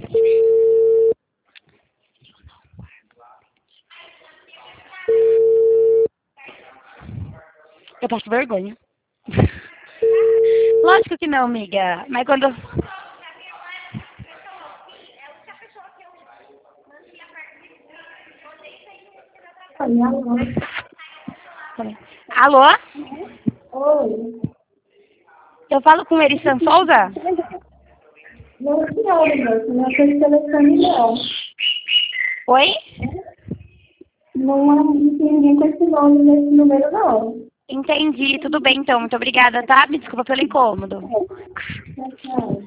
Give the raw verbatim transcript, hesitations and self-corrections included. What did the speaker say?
Eu passo vergonha. Lógico que não, amiga. Mas quando... Alô? Oi. Eu falo com Erisan Souza? Não, senhora, não é aquele telefone, não. Oi? Não, não tem ninguém com esse nome nesse número, não. Entendi. Tudo bem, então. Muito obrigada, tá? Me desculpa pelo incômodo. Tchau, tchau.